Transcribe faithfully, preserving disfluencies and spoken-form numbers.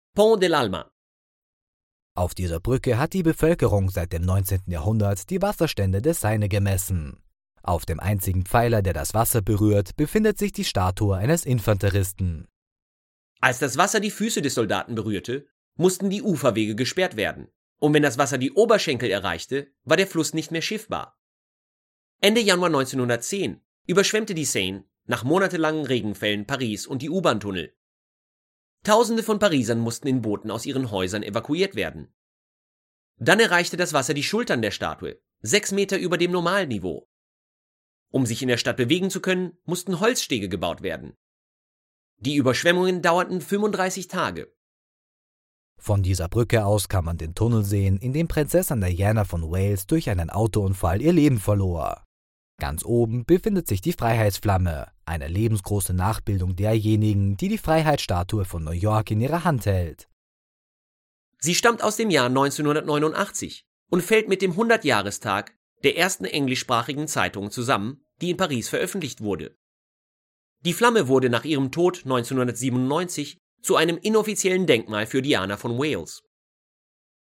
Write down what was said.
Pont de l'Alma. Auf dieser Brücke hat die Bevölkerung seit dem neunzehnten Jahrhundert die Wasserstände des Seine gemessen. Auf dem einzigen Pfeiler, der das Wasser berührt, befindet sich die Statue eines Infanteristen. Als das Wasser die Füße des Soldaten berührte, mussten die Uferwege gesperrt werden. Und wenn das Wasser die Oberschenkel erreichte, war der Fluss nicht mehr schiffbar. Ende Januar neunzehnhundertzehn überschwemmte die Seine nach monatelangen Regenfällen Paris und die U-Bahn-Tunnel. Tausende von Parisern mussten in Booten aus ihren Häusern evakuiert werden. Dann erreichte das Wasser die Schultern der Statue, sechs Meter über dem Normalniveau. Um sich in der Stadt bewegen zu können, mussten Holzstege gebaut werden. Die Überschwemmungen dauerten fünfunddreißig Tage. Von dieser Brücke aus kann man den Tunnel sehen, in dem Prinzessin Diana von Wales durch einen Autounfall ihr Leben verlor. Ganz oben befindet sich die Freiheitsflamme, eine lebensgroße Nachbildung derjenigen, die die Freiheitsstatue von New York in ihrer Hand hält. Sie stammt aus dem Jahr neunzehnhundertneunundachtzig und fällt mit dem hundertjahrestag der ersten englischsprachigen Zeitung zusammen, die in Paris veröffentlicht wurde. Die Flamme wurde nach ihrem Tod neunzehnhundertsiebenundneunzig zu einem inoffiziellen Denkmal für Diana von Wales.